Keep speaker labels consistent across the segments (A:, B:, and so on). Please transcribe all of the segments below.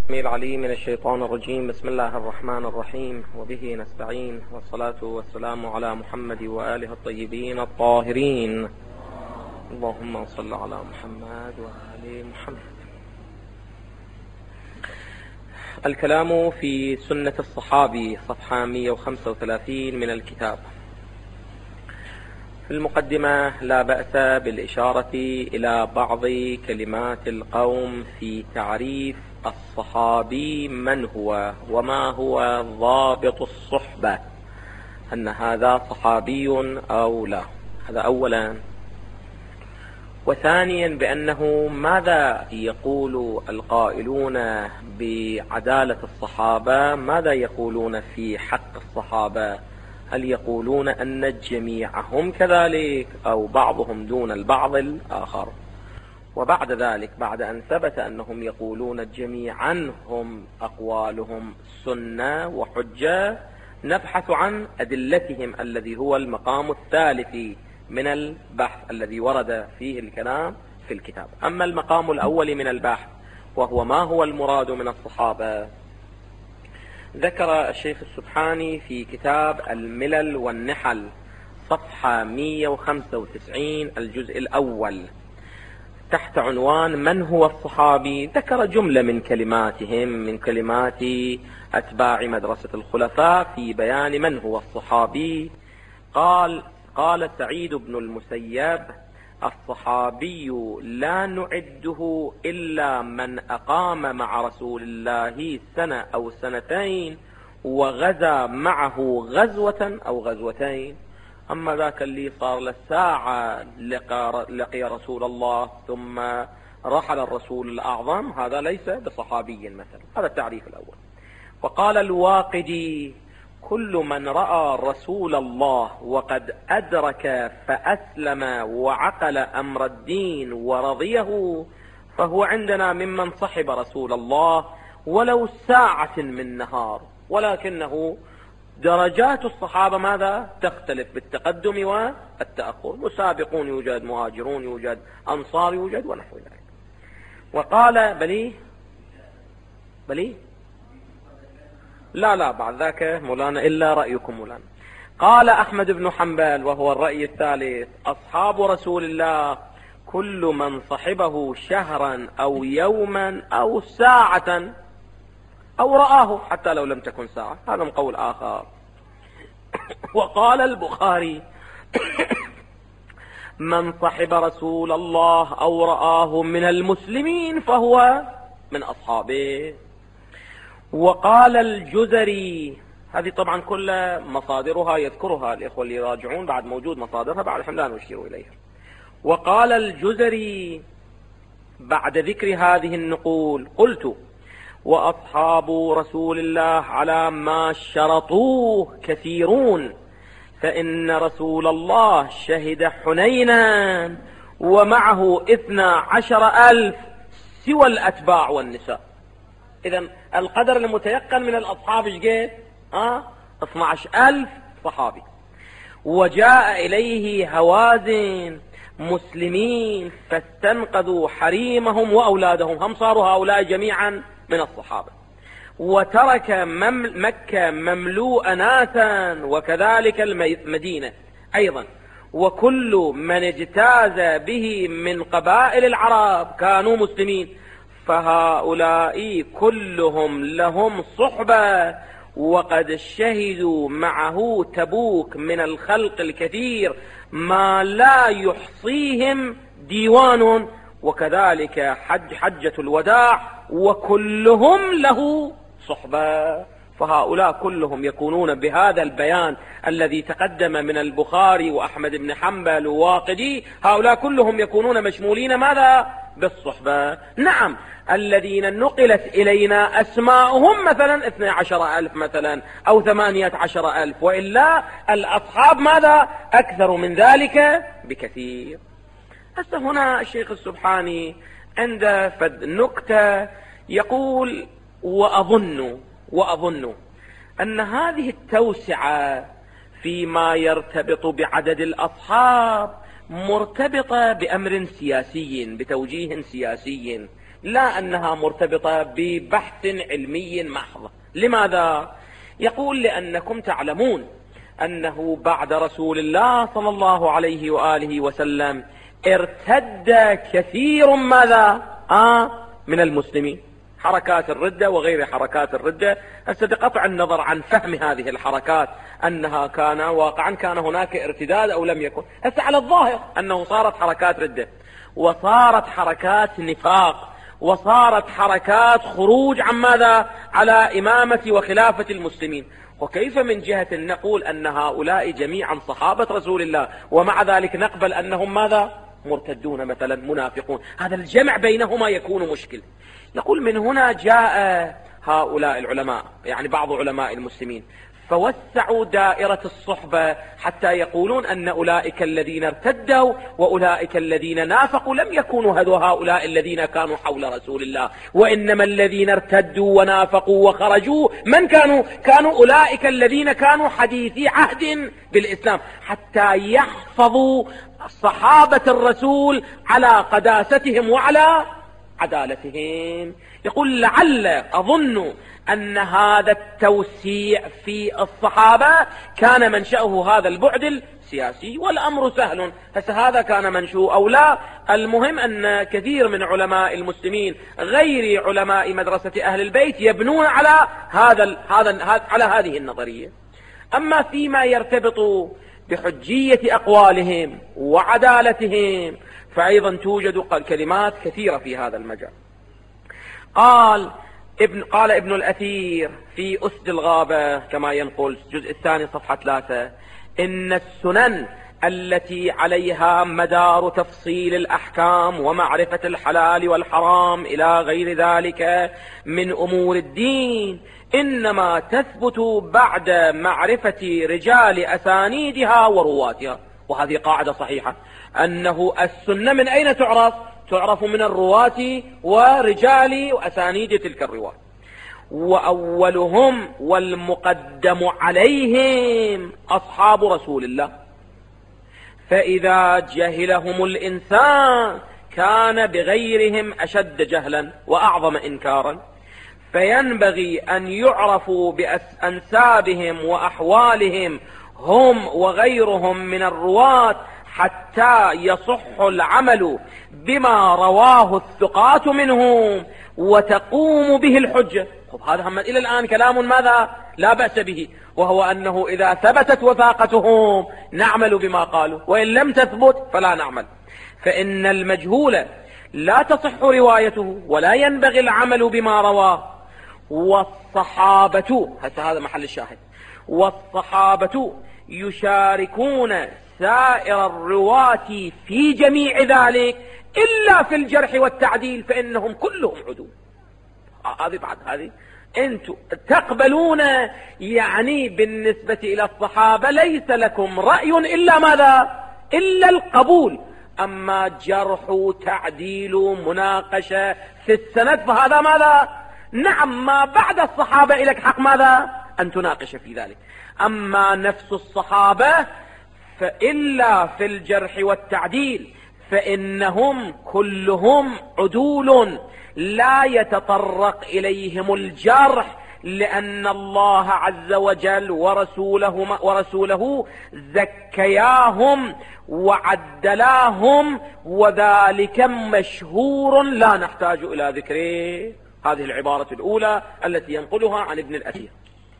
A: العليم من الشيطان الرجيم. بسم الله الرحمن الرحيم، وبه نستعين، والصلاة والسلام على محمد وآله الطيبين الطاهرين. اللهم صل على محمد وآل محمد. الكلام في سنة الصحابي، صفحة 135 من الكتاب. في المقدمة لا بأس بالإشارة إلى بعض كلمات القوم في تعريف الصحابي من هو وما هو ضابط الصحبة، أن هذا صحابي أو لا، هذا أولا. وثانيا بأنه ماذا يقول القائلون بعدالة الصحابة، ماذا يقولون في حق الصحابة؟ هل يقولون أن جميعهم كذلك أو بعضهم دون البعض الآخر؟ وبعد ذلك، بعد أن ثبت أنهم يقولون جميعا هم أقوالهم سنة وحجة، نبحث عن أدلتهم الذي هو المقام الثالث من البحث الذي ورد فيه الكلام في الكتاب. أما المقام الأول من البحث وهو ما هو المراد من الصحابة، ذكر الشيخ السبحاني في كتاب الملل والنحل صفحة 195 الجزء الأول تحت عنوان من هو الصحابي، ذكر جملة من كلماتهم، من كلمات أتباع مدرسة الخلفاء في بيان من هو الصحابي. قال سعيد بن المسيب: الصحابي لا نعده إلا من أقام مع رسول الله سنة أو سنتين وغزا معه غزوة أو غزوتين. أما ذاك اللي صار له ساعة لقي رسول الله ثم رحل الرسول الأعظم، هذا ليس بصحابي مثلا. هذا التعريف الأول. وقال الواقدي: كل من رأى رسول الله وقد أدرك فأسلم وعقل أمر الدين ورضيه فهو عندنا ممن صحب رسول الله ولو ساعة من نهار. ولكنه درجات الصحابة ماذا؟ تختلف بالتقدم والتأخر، مسابقون يوجد، مهاجرون يوجد، أنصار يوجد، ونحو ذلك. وقال بلي لا بعد ذاك مولانا إلا رأيكم مولانا. قال أحمد بن حنبل وهو الرأي الثالث: أصحاب رسول الله كل من صحبه شهرا أو يوما أو ساعة أو رآه حتى لو لم تكن ساعة. هذا من قول آخر. وقال البخاري: من صحب رسول الله أو رآه من المسلمين فهو من أصحابه. وقال الجزري، هذه طبعا كل مصادرها يذكرها الإخوة اللي يراجعون، بعد موجود مصادرها، بعد الحين لا نشير إليها. وقال الجزري بعد ذكر هذه النقول: قلت: وأصحاب رسول الله على ما شرطوه كثيرون، فإن رسول الله شهد حنينا ومعه 12,000 سوى الأتباع والنساء. إذن القدر المتيقن من الأصحاب ايش؟ 12,000 صحابي. وجاء إليه هوازن مسلمين فاستنقذوا حريمهم وأولادهم، هم صاروا هؤلاء جميعا من الصحابة. وترك مكة مملوء ناسا، وكذلك المدينة أيضا. وكل من اجتاز به من قبائل العرب كانوا مسلمين، فهؤلاء كلهم لهم صحبة، وقد شهدوا معه تبوك من الخلق الكثير ما لا يحصيهم ديوان، وكذلك حجة الوداع، وكلهم له صحبة. فهؤلاء كلهم يكونون بهذا البيان الذي تقدم من البخاري وأحمد بن حنبل وواقدي، هؤلاء كلهم يكونون مشمولين ماذا؟ بالصحبة. نعم، الذين نقلت إلينا أسماؤهم مثلا 12,000 مثلا أو 18,000، وإلا الأصحاب ماذا؟ أكثر من ذلك بكثير. هسه هنا الشيخ السبحاني عند فد نكتة يقول: وأظن أن هذه التوسعة فيما يرتبط بعدد الأصحاب مرتبطة بأمر سياسي، بتوجيه سياسي، لا أنها مرتبطة ببحث علمي محض. لماذا؟ يقول لأنكم تعلمون أنه بعد رسول الله صلى الله عليه وآله وسلم ارتد كثير ماذا؟ من المسلمين، حركات الردة وغير حركات الردة. هسه بقطع النظر عن فهم هذه الحركات أنها كان واقعا كان هناك ارتداد أو لم يكن، هسه على الظاهر أنه صارت حركات ردة وصارت حركات نفاق وصارت حركات خروج عن ماذا؟ على إمامة وخلافة المسلمين. وكيف من جهة نقول أن هؤلاء جميعا صحابة رسول الله ومع ذلك نقبل أنهم ماذا؟ مرتدون مثلا، منافقون؟ هذا الجمع بينهما يكون مشكل. يقول من هنا جاء هؤلاء العلماء، يعني بعض علماء المسلمين، فوسعوا دائرة الصحبة حتى يقولون أن أولئك الذين ارتدوا وأولئك الذين نافقوا لم يكونوا هؤلاء الذين كانوا حول رسول الله، وإنما الذين ارتدوا ونافقوا وخرجوا من كانوا؟ كانوا أولئك الذين كانوا حديثي عهد بالإسلام، حتى يحفظوا صحابة الرسول على قداستهم وعلى عدالتهم. يقول لعل أظن أن هذا التوسيع في الصحابة كان منشأه هذا البعد السياسي، والأمر سهل. هذا كان منشأه أو لا، المهم أن كثير من علماء المسلمين غير علماء مدرسة أهل البيت يبنون على على هذه النظرية. أما فيما يرتبط بحجية أقوالهم وعدالتهم فأيضا توجد كلمات كثيرة في هذا المجال. قال ابن الأثير في أسد الغابة كما ينقل الجزء الثاني صفحة 3: إن السنن التي عليها مدار تفصيل الأحكام ومعرفة الحلال والحرام إلى غير ذلك من أمور الدين إنما تثبت بعد معرفة رجال أسانيدها ورواتها. وهذه قاعدة صحيحة، أنه السنة من أين تعرف؟ تعرف من الرواة ورجال وأسانيد تلك الرواة، وأولهم والمقدم عليهم أصحاب رسول الله، فإذا جهلهم الإنسان كان بغيرهم أشد جهلا وأعظم إنكارا، فينبغي أن يعرفوا بأنسابهم وأحوالهم هم وغيرهم من الرواة حتى يصح العمل بما رواه الثقات منهم وتقوم به الحجة. هذا هم إلى الآن كلام ماذا؟ لا بأس به، وهو أنه إذا ثبتت وثاقتهم نعمل بما قالوا، وإن لم تثبت فلا نعمل. فإن المجهول لا تصح روايته ولا ينبغي العمل بما رواه. والصحابة، هذا محل الشاهد، والصحابة يشاركون سائر الرواة في جميع ذلك إلا في الجرح والتعديل فإنهم كلهم عدول. هذه بعد هذه أنتم تقبلون، يعني بالنسبة إلى الصحابة ليس لكم رأي إلا ماذا؟ إلا القبول. أما جرح تعديل مناقشة في السند فهذا ماذا؟ نعم، ما بعد الصحابة إليك حق ماذا؟ أن تناقش في ذلك. أما نفس الصحابة فإلا في الجرح والتعديل فإنهم كلهم عدول لا يتطرق إليهم الجرح، لأن الله عز وجل ورسوله زكياهم وعدلاهم، وذلك مشهور لا نحتاج إلى ذكره. هذه العبارة الأولى التي ينقلها عن ابن الأثير.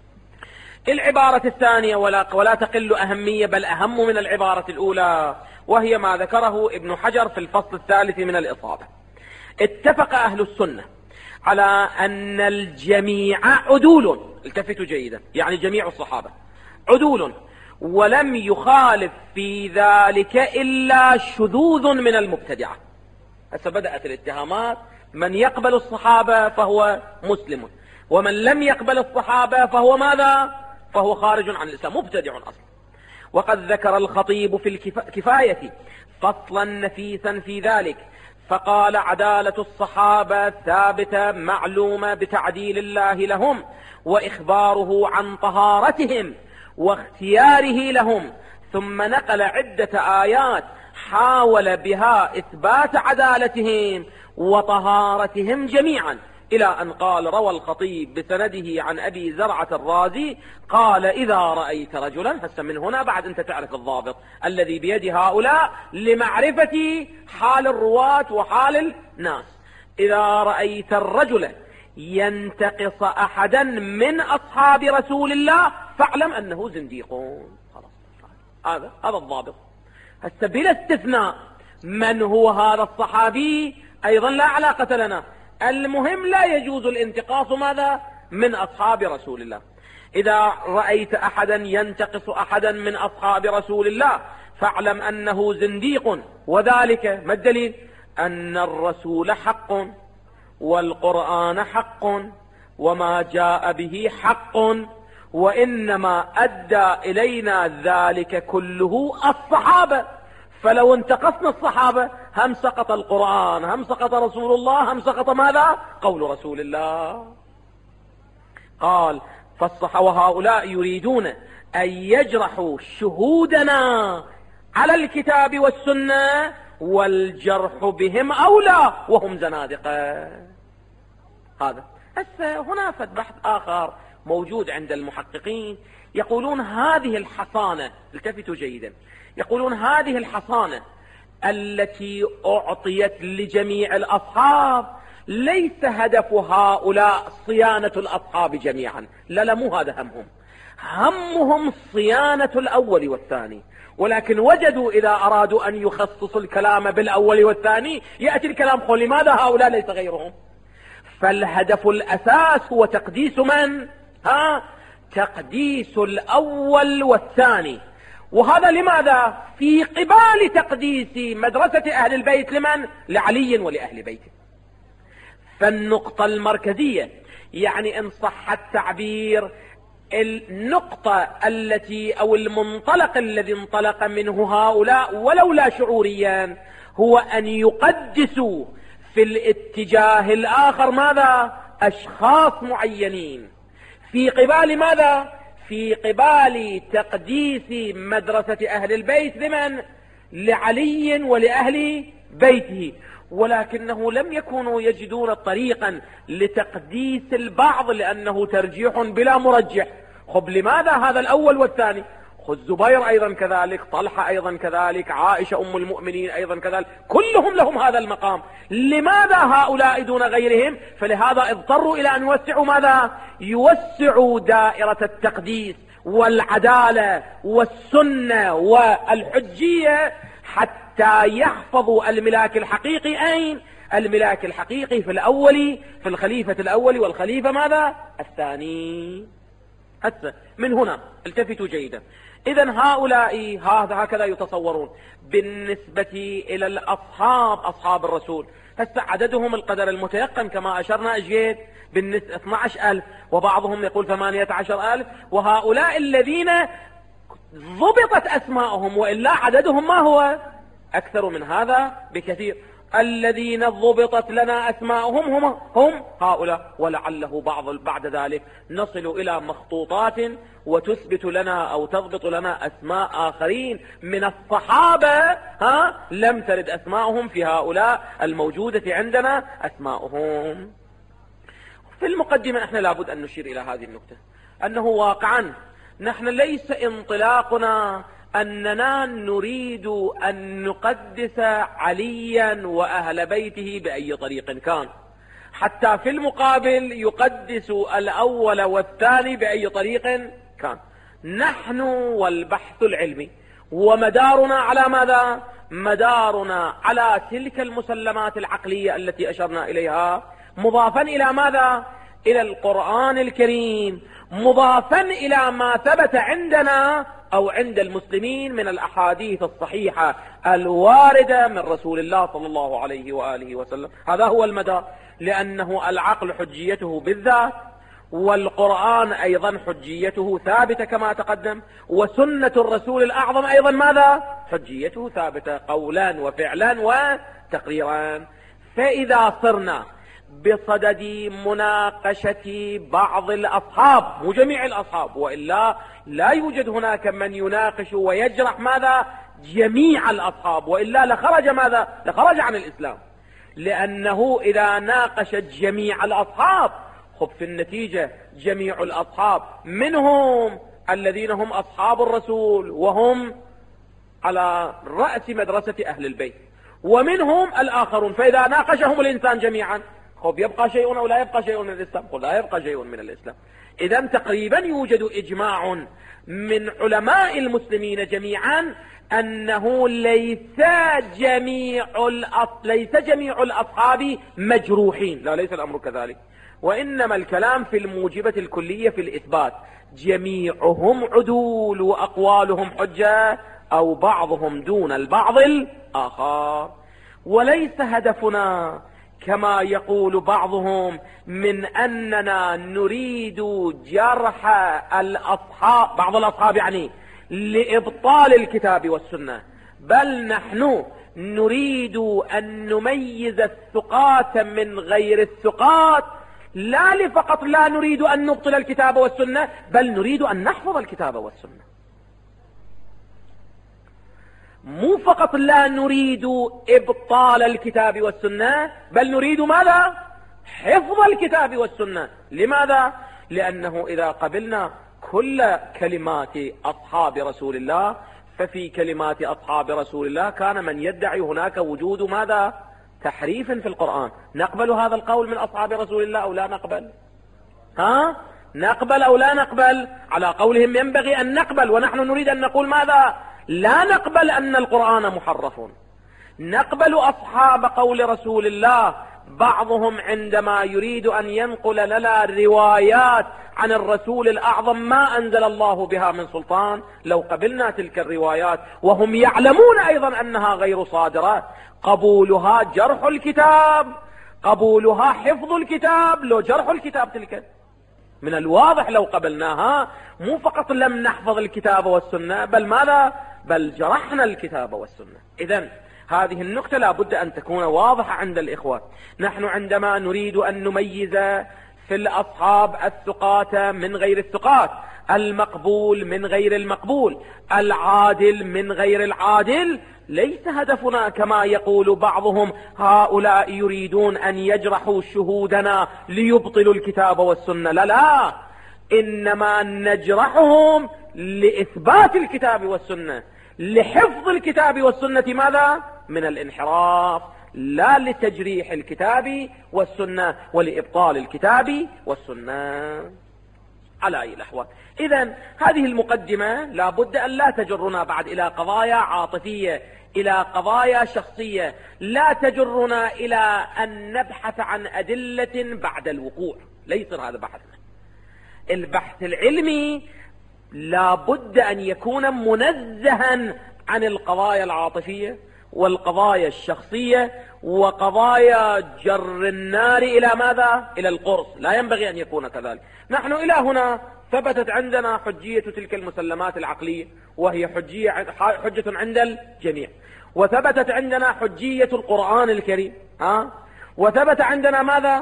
A: العبارة الثانية ولا تقل أهمية بل أهم من العبارة الأولى، وهي ما ذكره ابن حجر في الفصل الثالث من الإصابة. اتفق أهل السنة على أن الجميع عدول، التفتوا جيدا، يعني جميع الصحابة عدول، ولم يخالف في ذلك إلا شذوذ من المبتدعة. هسه بدأت الاتهامات، من يقبل الصحابة فهو مسلم، ومن لم يقبل الصحابة فهو ماذا؟ فهو خارج عن الإسلام، مبتدع أصلا. وقد ذكر الخطيب في الكفاية فصلا نفيسا في ذلك، فقال: عدالة الصحابة ثابتة معلومة بتعديل الله لهم وإخباره عن طهارتهم واختياره لهم. ثم نقل عدة آيات حاول بها إثبات عدالتهم وطهارتهم جميعا، إلى أن قال روى الخطيب بسنده عن أبي زرعة الرازي قال إذا رأيت رجلا، هسه من هنا بعد أنت تعرف الضابط الذي بيد هؤلاء لمعرفة حال الرواة وحال الناس. إذا رأيت الرجل ينتقص أحدا من أصحاب رسول الله فاعلم أنه زنديق. هذا الضابط. هسه بلا استثناء من هو هذا الصحابي أيضا لا علاقة لنا، المهم لا يجوز الانتقاص ماذا من أصحاب رسول الله. إذا رأيت أحدا ينتقص أحدا من أصحاب رسول الله فاعلم أنه زنديق. وذلك ما الدليل؟ أن الرسول حق والقرآن حق وما جاء به حق، وإنما أدى إلينا ذلك كله الصحابة، فلو انتقصنا الصحابة هم سقط القرآن، هم سقط رسول الله، هم سقط ماذا؟ قول رسول الله. قال وهؤلاء يريدون أن يجرحوا شهودنا على الكتاب والسنة والجرح بهم أولى وهم زنادقة. هذا هنا بحث آخر موجود عند المحققين، يقولون هذه الحصانة، التفتوا جيدا، يقولون هذه الحصانة التي أعطيت لجميع الأصحاب ليس هدف هؤلاء صيانة الأصحاب جميعا، لا مو هذا همهم، همهم صيانة الأول والثاني، ولكن وجدوا إذا أرادوا أن يخصصوا الكلام بالأول والثاني يأتي الكلام قل لماذا هؤلاء ليس غيرهم. فالهدف الأساس هو تقديس من؟ تقديس الأول والثاني. وهذا لماذا؟ في قبال تقديس مدرسة أهل البيت لمن؟ لعلي ولأهل بيته. فالنقطة المركزية، يعني إن صح التعبير، النقطة التي أو المنطلق الذي انطلق منه هؤلاء ولو لا شعوريا هو أن يقدسوا في الاتجاه الآخر ماذا؟ أشخاص معينين، في قبال ماذا؟ في قبال تقديس مدرسة أهل البيت لمن؟ لعلي ولأهل بيته، ولكنه لم يكونوا يجدون طريقا لتقديس البعض لأنه ترجيح بلا مرجح. خب لماذا هذا الأول والثاني؟ خذ زبير أيضا كذلك، طلحة أيضا كذلك، عائشة أم المؤمنين أيضا كذلك، كلهم لهم هذا المقام. لماذا هؤلاء دون غيرهم؟ فلهذا اضطروا إلى أن يوسعوا ماذا؟ يوسعوا دائرة التقديس والعدالة والسنة والحجية حتى يحفظوا الملاك الحقيقي. أين الملاك الحقيقي؟ في الأول، في الخليفة الأول والخليفة ماذا؟ الثاني. هسه من هنا التفتوا جيدا. إذن هؤلاء هكذا يتصورون بالنسبة إلى الأصحاب، أصحاب الرسول. هسه عددهم القدر المتيقن كما أشرنا أجيد بالنسبة 12,000، وبعضهم يقول 18,000، وهؤلاء الذين ضبطت أسماءهم، وإلا عددهم ما هو؟ أكثر من هذا بكثير. الذين ضبطت لنا أسماءهم هم هؤلاء، ولعله بعد ذلك نصل إلى مخطوطات وتثبت لنا أو تضبط لنا أسماء آخرين من الصحابة لم ترد أسماءهم في هؤلاء الموجودة عندنا أسماءهم. في المقدمة احنا لابد أن نشير إلى هذه النقطة، أنه واقعا نحن ليس انطلاقنا أننا نريد أن نقدس عليا وأهل بيته بأي طريق كان، حتى في المقابل يقدس الأول والثاني بأي طريق كان. نحن والبحث العلمي ومدارنا على ماذا؟ مدارنا على تلك المسلمات العقلية التي أشرنا إليها، مضافا إلى ماذا؟ إلى القرآن الكريم، مضافا إلى ما ثبت عندنا أو عند المسلمين من الأحاديث الصحيحة الواردة من رسول الله صلى الله عليه وآله وسلم. هذا هو المدار، لأنه العقل حجيته بالذات، والقرآن أيضا حجيته ثابتة كما تقدم، وسنة الرسول الأعظم أيضا ماذا؟ حجيته ثابتة قولا وفعلا وتقريرا. فإذا صرنا بصدد مناقشة بعض الأصحاب، مو جميع الأصحاب، وإلا لا يوجد هناك من يناقش ويجرح ماذا؟ جميع الأصحاب، وإلا لخرج ماذا؟ لخرج عن الإسلام، لأنه إذا ناقشت جميع الأصحاب خب في النتيجة جميع الأصحاب منهم الذين هم أصحاب الرسول وهم على رأس مدرسة أهل البيت، ومنهم الآخرون، فإذا ناقشهم الإنسان جميعا خب يبقى شيء أو لا يبقى شيء من الإسلام؟ قل لا يبقى شيء من الإسلام. إذا تقريبا يوجد إجماع من علماء المسلمين جميعا أنه ليس جميع الأصحاب مجروحين، لا ليس الأمر كذلك، وإنما الكلام في الموجبة الكلية في الإثبات، جميعهم عدول وأقوالهم حجة أو بعضهم دون البعض الآخر. وليس هدفنا كما يقول بعضهم من أننا نريد جرح الأصحاب، بعض الأصحاب يعني لإبطال الكتاب والسنة، بل نحن نريد أن نميز الثقات من غير الثقات، فقط لا نريد أن نبطل الكتاب والسنة، بل نريد أن نحفظ الكتاب والسنة. مو فقط لا نريد إبطال الكتاب والسنة، بل نريد ماذا؟ حفظ الكتاب والسنة. لماذا؟ لأنه إذا قبلنا كل كلمات أصحاب رسول الله، ففي كلمات أصحاب رسول الله كان من يدعي هناك وجود ماذا؟ تحريف في القرآن. نقبل هذا القول من أصحاب رسول الله أو لا نقبل؟ نقبل أو لا نقبل؟ على قولهم ينبغي أن نقبل، ونحن نريد أن نقول ماذا؟ لا نقبل أن القرآن محرف. نقبل أصحاب قول رسول الله، بعضهم عندما يريد أن ينقل لنا روايات عن الرسول الأعظم ما أنزل الله بها من سلطان، لو قبلنا تلك الروايات وهم يعلمون أيضا أنها غير صادرة، قبولها جرح الكتاب، قبولها حفظ الكتاب، لو جرح الكتاب تلك. من الواضح لو قبلناها مو فقط لم نحفظ الكتاب والسنة، بل ماذا؟ بل جرحنا الكتاب والسنة. إذن هذه النقطة لا بد أن تكون واضحة عند الإخوة. نحن عندما نريد أن نميز في الأصحاب الثقات من غير الثقات، المقبول من غير المقبول، العادل من غير العادل، ليس هدفنا كما يقول بعضهم هؤلاء يريدون أن يجرحوا شهودنا ليبطلوا الكتاب والسنة. لا، إنما نجرحهم لإثبات الكتاب والسنة، لحفظ الكتاب والسنة ماذا؟ من الانحراف، لا لتجريح الكتاب والسنة ولإبطال الكتاب والسنة على أي الأحوال. إذن هذه المقدمة لا بد أن لا تجرنا بعد إلى قضايا عاطفية، إلى قضايا شخصية، لا تجرنا إلى أن نبحث عن أدلة بعد الوقوع. ليس هذا بحثنا. البحث العلمي لا بد أن يكون منزها عن القضايا العاطفية والقضايا الشخصية وقضايا جر النار إلى ماذا؟ إلى القرص. لا ينبغي أن يكون كذلك. نحن إلى هنا ثبتت عندنا حجية تلك المسلمات العقلية، وهي حجة عند الجميع، وثبتت عندنا حجية القرآن الكريم، وثبت عندنا ماذا؟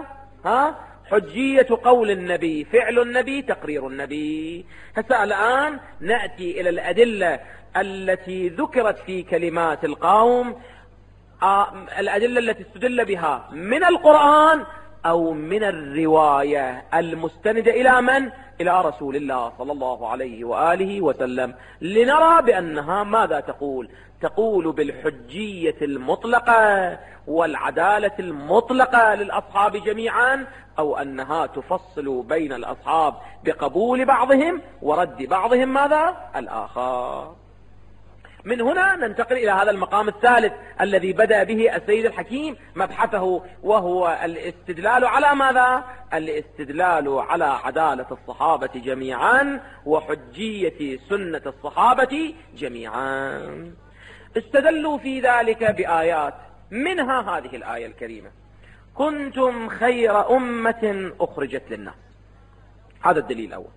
A: حجية قول النبي، فعل النبي، تقرير النبي. هسه الآن نأتي إلى الأدلة التي ذكرت في كلمات القوم، الأدلة التي استدل بها من القرآن أو من الرواية المستندة إلى من؟ إلى رسول الله صلى الله عليه وآله وسلم، لنرى بأنها ماذا تقول؟ تقول بالحجية المطلقة والعدالة المطلقة للأصحاب جميعا، أو أنها تفصل بين الأصحاب بقبول بعضهم ورد بعضهم ماذا؟ الآخر. من هنا ننتقل إلى هذا المقام الثالث الذي بدأ به السيد الحكيم مبحثه، وهو الاستدلال على ماذا؟ الاستدلال على عدالة الصحابة جميعا وحجية سنة الصحابة جميعا. استدلوا في ذلك بآيات، منها هذه الآية الكريمة: كنتم خير أمة أخرجت للناس. هذا الدليل الأول.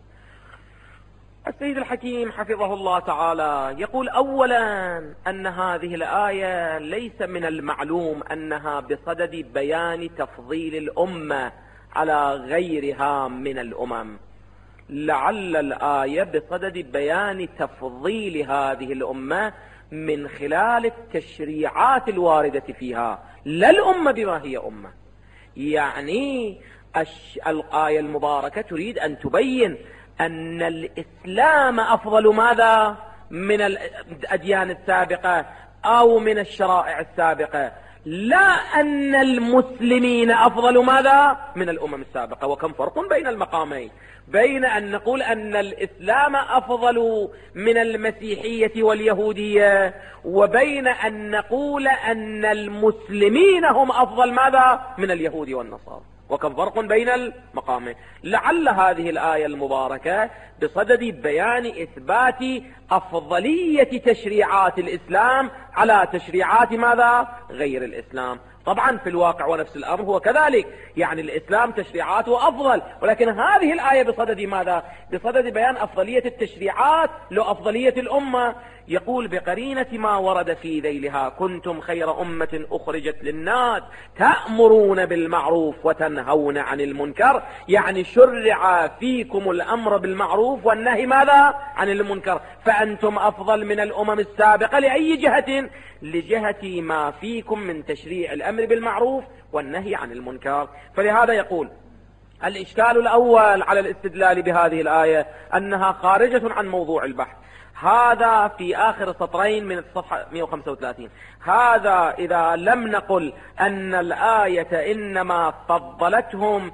A: السيد الحكيم حفظه الله تعالى يقول أولا أن هذه الآية ليس من المعلوم أنها بصدد بيان تفضيل الأمة على غيرها من الأمم، لعل الآية بصدد بيان تفضيل هذه الأمة من خلال التشريعات الواردة فيها، لا الأمة بما هي أمة. يعني الآية المباركة تريد أن تبين أن الإسلام أفضل ماذا من الأديان السابقة أو من الشرائع السابقة، لا أن المسلمين أفضل ماذا من الأمم السابقة. وكم فرق بين المقامين، بين أن نقول أن الإسلام أفضل من المسيحية واليهودية، وبين أن نقول أن المسلمين هم أفضل ماذا من اليهود والنصارى. وكم فرق بين المقامين. لعل هذه الآية المباركة بصدد بيان إثبات أفضلية تشريعات الإسلام على تشريعات ماذا غير الإسلام. طبعا في الواقع ونفس الأمر هو كذلك، يعني الإسلام تشريعاته أفضل، ولكن هذه الآية بصدد ماذا؟ بصدد بيان أفضلية التشريعات لأفضلية الأمة. يقول بقرينة ما ورد في ذيلها كنتم خير أمة أخرجت للناس تأمرون بالمعروف وتنهون عن المنكر، يعني شرع فيكم الأمر بالمعروف والنهي ماذا عن المنكر، فأنتم أفضل من الأمم السابقة. لأي جهة؟ لجهة ما فيكم من تشريع الأمر بالمعروف والنهي عن المنكر. فلهذا يقول الإشكال الأول على الاستدلال بهذه الآية أنها خارجة عن موضوع البحث. هذا في آخر سطرين من الصفحة 135. هذا إذا لم نقل أن الآية إنما فضلتهم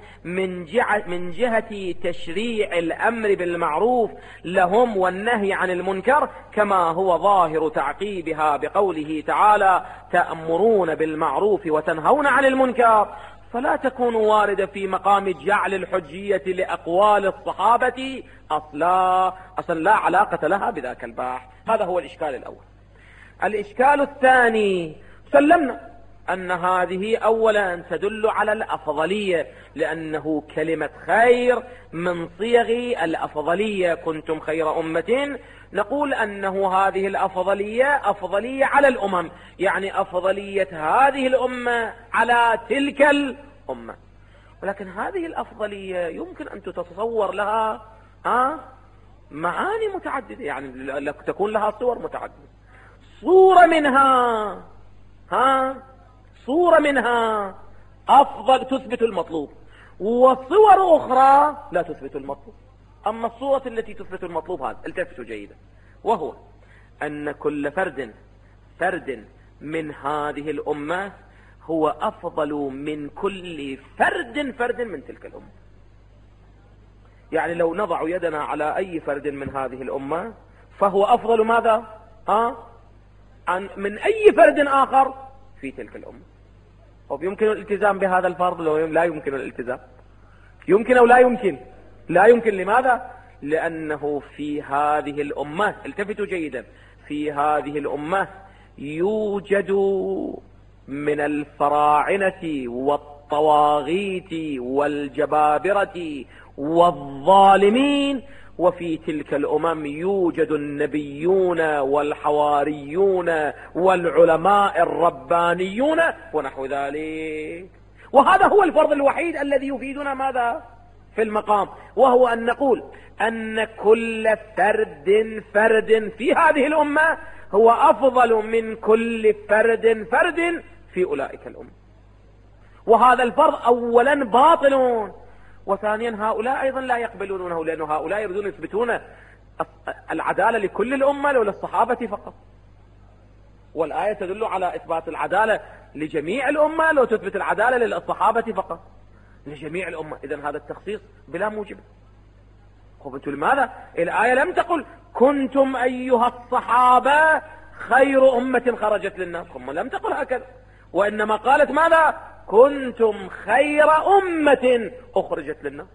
A: من جهة تشريع الأمر بالمعروف لهم والنهي عن المنكر، كما هو ظاهر تعقيبها بقوله تعالى تأمرون بالمعروف وتنهون عن المنكر، فلا تكون واردة في مقام جعل الحجية لأقوال الصحابة أصلا لا علاقة لها بذاك البحث. هذا هو الإشكال الأول. الإشكال الثاني، سلمنا أن هذه أولا تدل على الأفضلية، لأنه كلمة خير من صيغ الأفضلية، كنتم خير أمة، نقول أنه هذه الأفضلية أفضلية على الأمم، يعني أفضلية هذه الأمة على تلك الأمة. ولكن هذه الأفضلية يمكن أن تتصور لها معاني متعددة، يعني تكون لها صور متعددة. صورة منها أفضل تثبت المطلوب، وصور أخرى لا تثبت المطلوب. أما الصورة التي تثبت المطلوب هذا التفتوا جيدا، وهو أن كل فرد من هذه الأمة هو أفضل من كل فرد من تلك الأمة. يعني لو نضع يدنا على أي فرد من هذه الأمة فهو أفضل ماذا من أي فرد آخر في تلك الأمة. ويمكن الالتزام بهذا الفرض لو لا يمكن الالتزام؟ يمكن أو لا يمكن؟ لا يمكن. لماذا؟ لأنه في هذه الأمة، التفتوا جيدا، في هذه الأمة يوجد من الفراعنة والطواغيت والجبابرة والظالمين، وفي تلك الأمم يوجد النبيون والحواريون والعلماء الربانيون ونحو ذلك. وهذا هو الفرض الوحيد الذي يفيدنا ماذا في المقام، وهو أن نقول أن كل فرد في هذه الأمة هو أفضل من كل فرد في أولئك الأمة. وهذا الفرض أولا باطل، وثانيا هؤلاء أيضا لا يقبلونه، لأن هؤلاء يريدون يثبتون العدالة لكل الأمة لو للصحابة فقط، والآية تدل على إثبات العدالة لجميع الأمة لو تثبت العدالة للصحابة فقط لجميع الأمة. إذن هذا التخصيص بلا موجب. قلت لماذا؟ الآية لم تقل كنتم أيها الصحابة خير أمة خرجت للناس، ثم لم تقل هكذا، وإنما قالت ماذا؟ كنتم خير أمة أخرجت للناس.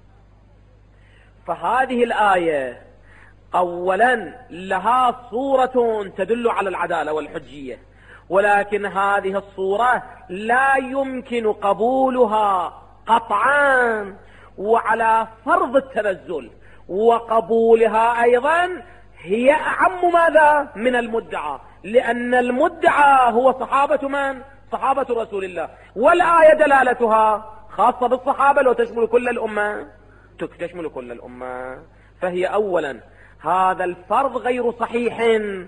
A: فهذه الآية أولا لها صورة تدل على العدالة والحجية، ولكن هذه الصورة لا يمكن قبولها قطعا وعلى فرض التنزل، وقبولها أيضا هي أعم ماذا من المدعى، لأن المدعى هو صحابة من؟ صحابة رسول الله، والآية دلالتها خاصة بالصحابة لو تشمل كل الأمة، تشمل كل الأمة. فهي أولا هذا الفرض غير صحيح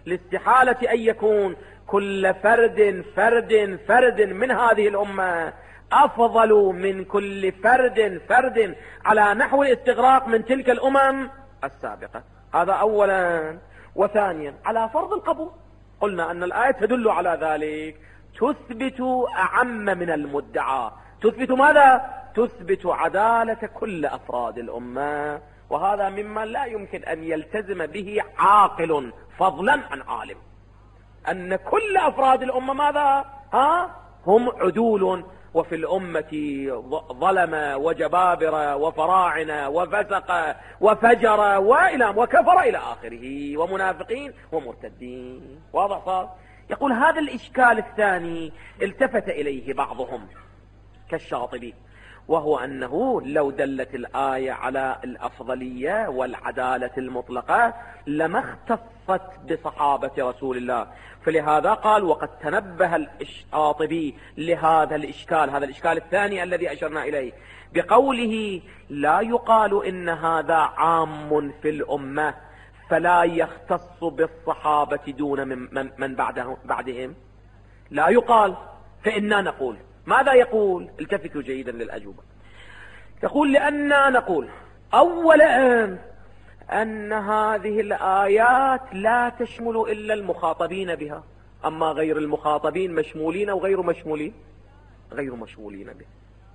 A: لاستحالة أن يكون كل فرد من هذه الأمة أفضل من كل فرد على نحو الاستغراق من تلك الأمم السابقة. هذا أولا. وثانيا على فرض القبول، قلنا أن الآية تدل على ذلك، تثبت أعم من المدعى. تثبت ماذا؟ تثبت عدالة كل أفراد الأمة، وهذا مما لا يمكن أن يلتزم به عاقل فضلا عن عالم، أن كل أفراد الأمة ماذا؟ هم عدول، وفي الأمة ظلم وجبابرة وفراعنة وفسق وفجر وكفر إلى آخره، ومنافقين ومرتدين. واضح صار؟ يقول هذا الإشكال الثاني التفت إليه بعضهم كالشاطبي، وهو أنه لو دلت الآية على الأفضلية والعدالة المطلقة لما اختصت بصحابة رسول الله، فلهذا قال وقد تنبه الشاطبي لهذا الإشكال، هذا الإشكال الثاني الذي أشرنا إليه، بقوله لا يقال إن هذا عام في الأمة فلا يختص بالصحابة دون من بعدهم. لا يقال، فإنا نقول. ماذا يقول؟ التفتوا جيدا للأجوبة. يقول لأننا نقول أولا أن هذه الآيات لا تشمل إلا المخاطبين بها، أما غير المخاطبين مشمولين أو غير مشمولين؟ غير مشمولين به.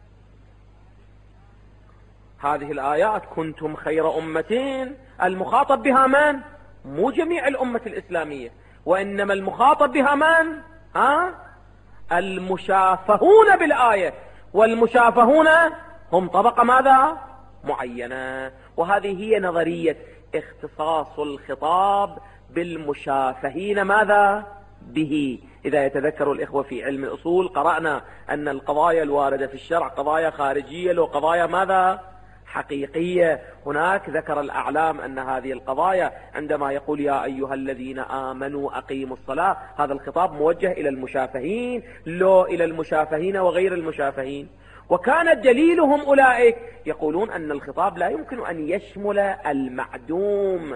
A: هذه الآيات كنتم خير أمة، المخاطب بها من؟ مو جميع الأمة الإسلامية، وإنما المخاطب بها من؟ المشافهون بالآية، والمشافهون هم طبقة ماذا؟ معينة. وهذه هي نظرية اختصاص الخطاب بالمشافهين ماذا؟ به. إذا يتذكر الإخوة في علم الأصول قرأنا أن القضايا الواردة في الشرع قضايا خارجية وقضايا ماذا؟ حقيقية. هناك ذكر الأعلام أن هذه القضايا عندما يقول يا أيها الذين آمنوا أقيموا الصلاة، هذا الخطاب موجه إلى المشافهين، لا إلى المشافهين وغير المشافهين. وكان دليلهم أولئك يقولون أن الخطاب لا يمكن أن يشمل المعدوم،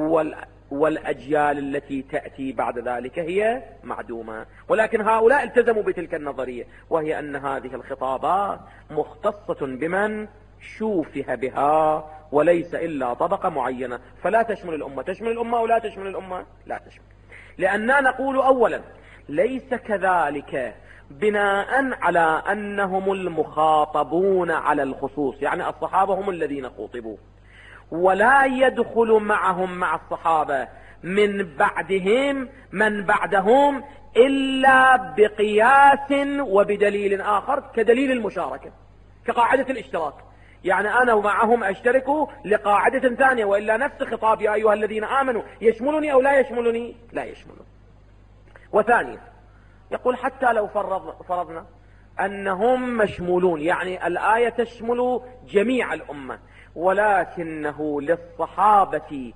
A: والأجيال التي تأتي بعد ذلك هي معدومة. ولكن هؤلاء التزموا بتلك النظرية، وهي أن هذه الخطابات مختصة بمن شوفها بها وليس إلا طبقة معينة، فلا تشمل الأمة. تشمل الأمة أو لا تشمل الأمة؟ لا تشمل. لأننا نقول أولا ليس كذلك بناء على أنهم المخاطبون على الخصوص، يعني الصحابة هم الذين خوطبوا، ولا يدخل معهم مع الصحابة من بعدهم من بعدهم إلا بقياس وبدليل آخر كدليل المشاركة، كقاعدة الاشتراك. يعني أنا ومعهم أشترك لقاعدة ثانية، وإلا نفس خطاب يا أيها الذين آمنوا يشملني أو لا يشملني؟ لا يشملني. وثانيا يقول حتى لو فرضنا أنهم مشمولون، يعني الآية تشمل جميع الأمة، ولكنه للصحابة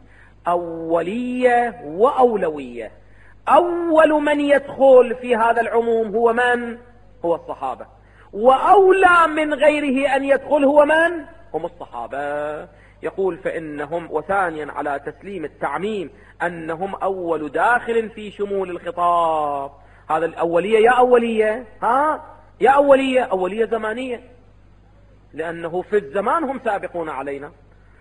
A: أولية وأولوية. أول من يدخل في هذا العموم هو من؟ هو الصحابة. وأولى من غيره أن يدخل هو من؟ هم الصحابة. يقول فإنهم، وثانيا على تسليم التعميم، أنهم أول داخل في شمول الخطاب. هذا الأولية يا أولية يا أولية زمانية، لأنه في الزمان هم سابقون علينا.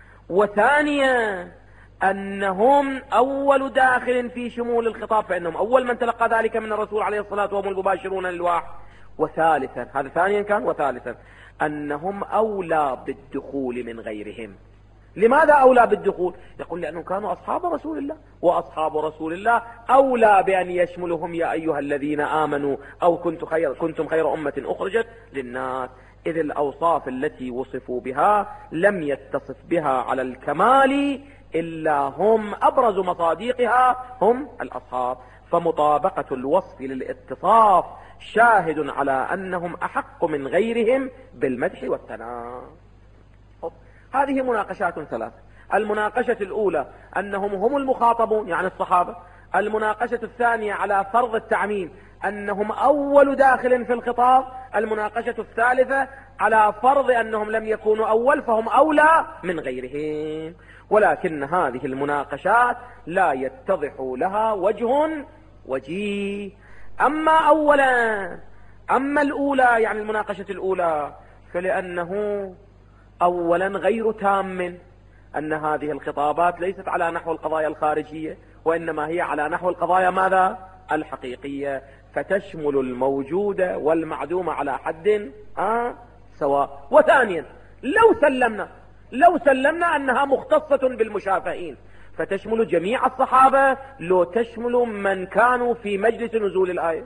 A: وثانيا أنهم أول داخل في شمول الخطاب، فإنهم أول من تلقى ذلك من الرسول عليه الصلاة والسلام، وهم المباشرون للوحي. وثالثا، هذا ثانيا كان، وثالثا أنهم أولى بالدخول من غيرهم. لماذا أولى بالدخول؟ يقول لأنهم كانوا أصحاب رسول الله، وأصحاب رسول الله أولى بأن يشملهم يا أيها الذين آمنوا أو كنتم خير أمة أخرجت للناس، إذ الأوصاف التي وصفوا بها لم يتصف بها على الكمال إلا هم، أبرز مصاديقها هم الأصحاب. فمطابقة الوصف للاتصاف شاهد على أنهم أحق من غيرهم بالمدح والثناء. هذه مناقشات ثلاث. المناقشة الأولى أنهم هم المخاطبون، يعني الصحابة. المناقشة الثانية على فرض التعميم، أنهم أول داخل في الخطاب. المناقشة الثالثة على فرض أنهم لم يكونوا أول فهم أولى من غيرهم. ولكن هذه المناقشات لا يتضح لها وجيه. أما الأولى يعني المناقشة الأولى فلأنه أولا غير تام، أن هذه الخطابات ليست على نحو القضايا الخارجية، وإنما هي على نحو القضايا ماذا؟ الحقيقية، فتشمل الموجود والمعدوم على حد سواء. وثانيا لو سلمنا أنها مختصة بالمشافهين فتشمل جميع الصحابة، لو تشمل من كانوا في مجلس نزول الآية.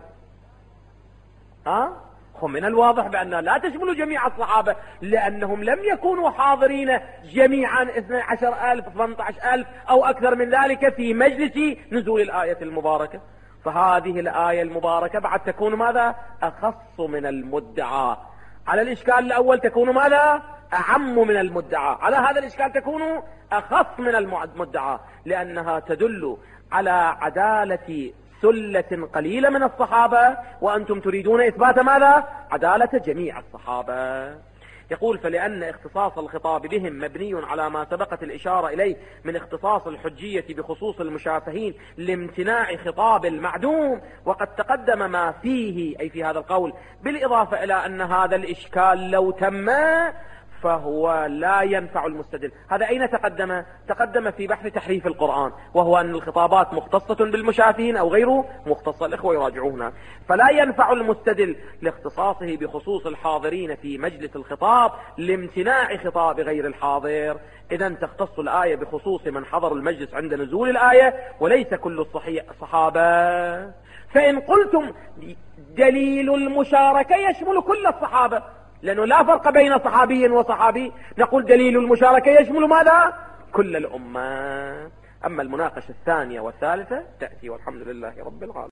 A: من الواضح بأنها لا تشمل جميع الصحابة، لأنهم لم يكونوا حاضرين جميعا 12,000 18,000 أو أكثر من ذلك في مجلس نزول الآية المباركة. فهذه الآية المباركة بعد تكون ماذا؟ أخص من المدعى. على الإشكال الأول تكون ماذا؟ أعم من المدعى. على هذا الإشكال تكون أخص من المدعى، لأنها تدل على عدالة ثلة قليلة من الصحابة، وأنتم تريدون إثبات ماذا؟ عدالة جميع الصحابة. يقول فلأن اختصاص الخطاب بهم مبني على ما سبقت الإشارة إليه من اختصاص الحجية بخصوص المشافهين لامتناع خطاب المعدوم، وقد تقدم ما فيه أي في هذا القول، بالإضافة إلى أن هذا الإشكال لو تم فهو لا ينفع المستدل. هذا أين تقدم؟ تقدم في بحث تحريف القرآن، وهو أن الخطابات مختصة بالمشافهين أو غير مختصة. الإخوة يراجعونا. فلا ينفع المستدل لاختصاصه بخصوص الحاضرين في مجلس الخطاب لامتناع خطاب غير الحاضر. إذا تختص الآية بخصوص من حضروا المجلس عند نزول الآية وليس كل الصحابة. فإن قلتم دليل المشاركة يشمل كل الصحابة، لأنه لا فرق بين صحابي وصحابي، نقول دليل المشاركة يشمل ماذا؟ كل الأمة. أما المناقشة الثانية والثالثة تأتي، والحمد لله رب العالمين.